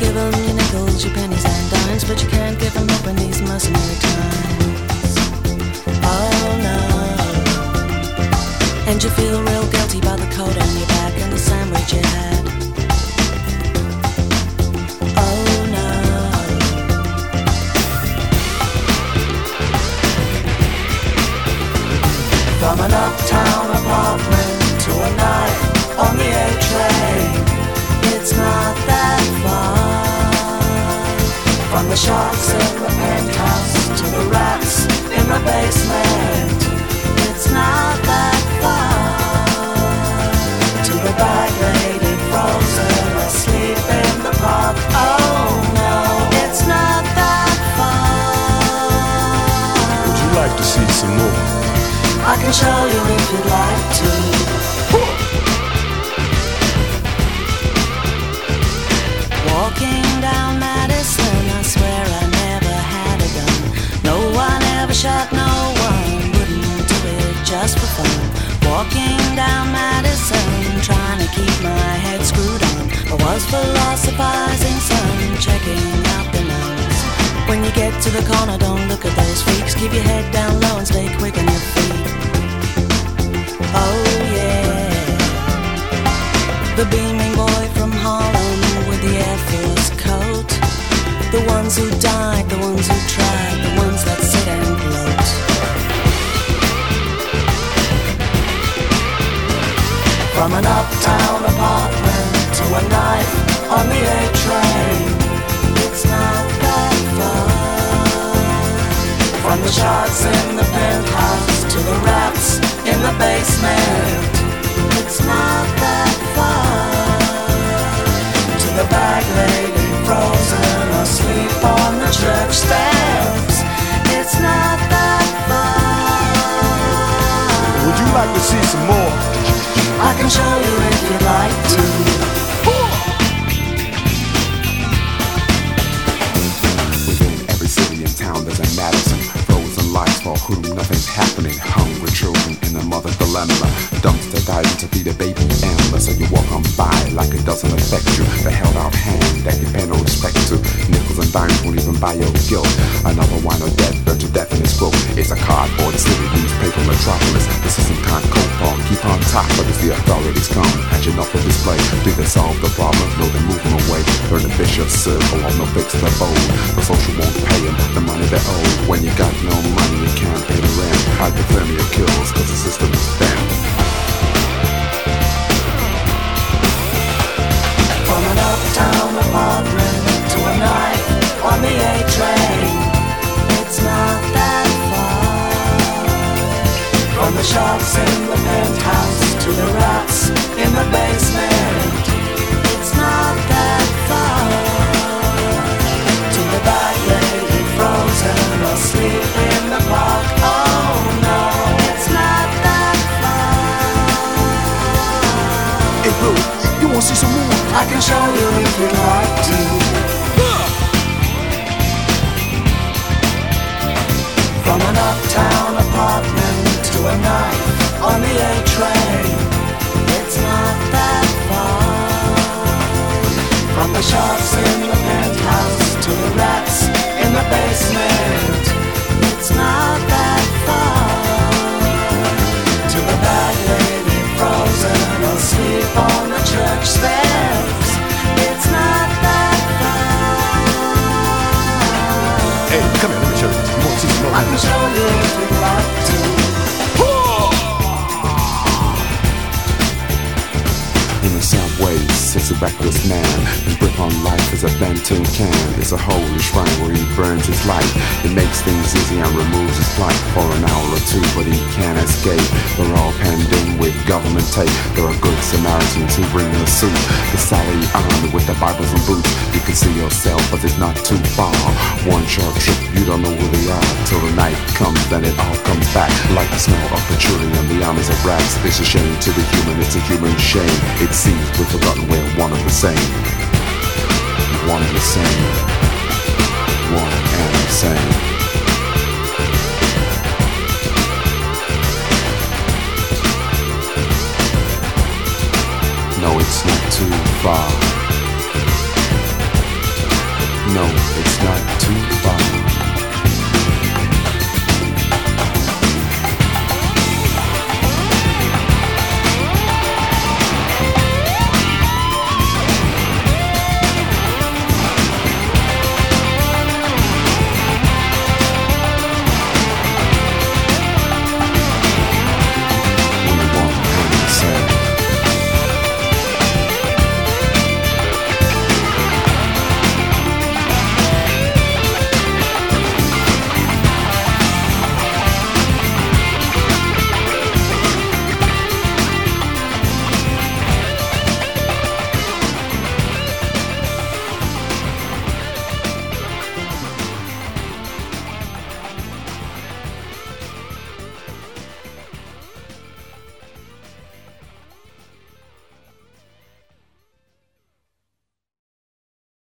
give them your nickels, your pennies and dimes, but you can't give them hope in these mercenary times. Oh no. And you feel real guilty about the coat on your back and the sandwich you had. Oh no. From an uptown apartment to a night on the A train, it's not that far. From the sharks in the penthouse to the rats in the basement, it's not that far. To the bag lady frozen asleep in the park, oh no, it's not that far. Would you like to see some more? I can show you if you'd like to. Walking down Madison, I swear I never had a gun. No one ever shot no one, wouldn't do it just for fun. Walking down Madison, trying to keep my head screwed on. I was philosophizing, son, checking out the nuns. When you get to the corner, don't look at those freaks. Keep your head down low and stay quick on your feet. Oh yeah. The beaming boy from Harlem with the Air Force coat. The ones who died, the ones who tried, the ones that sit and gloat. From an uptown apartment to a night on the A train, it's not that far. From the sharks in the penthouse to the rats in the basement, it's not that far. To the bag lady frozen asleep on the church steps, it's not that far. Would you like to see some more? I can show you if you'd like to. Within every city and town there's a Madison. Frozen lights for whom nothing's happening. Hungry children in a mother's dilemma. Dumpster diving to feed a baby animal. So you walk on by like it doesn't affect you. The held out hand that you pay no respect to. Nickels and dimes won't even buy your guilt. Another wine or death, burnt to death in its growth. It's a cardboard city, newspaper metropolis. The system can't cope or keep on top, but as the authorities come, hatching up a display. Do they solve the problem? No, they move them away. Burn the vicious circle or no fix the bowl. The social won't pay them the money they owe. When you got no money, you can't pay the rent. Hypothermia kills cause the system is bent. From an uptown apartment to a night on the A train, it's not that far. From the sharks in the penthouse to the rats in the basement, it's not that far. To the bag lady frozen asleep in the park, oh no, it's not that far. Hey bro, you wanna see some more? I can show you if you'd like to. From an uptown apartment to a night on the A train, it's not that far. From the sharks in the penthouse to the rats in the basement, it's not that far. To the bag lady frozen asleep on the church steps, it's not that far. Hey, come here, let me show you. You want to see some more? I can show you if you'd like to. In the subways sits a reckless man. His grip on life is a bent tin can. It's a holy shrine where he burns his light. It makes things easy and removes his plight for an hour or two, but he can't escape. They're all penned in with government tape. There are good Samaritans who bring the soup. The Sally armed with the Bibles and boots. You can see yourself, but it's not too far. One short trip, you don't know where they are. Till the night comes, then it all comes back. Like the smell of petroleum, the armies of rats. It's a shame to the human, it's a human shame. It seems we've forgotten we're one of the same. One and the same. One and the same. No, it's not too far. No, it's not too far.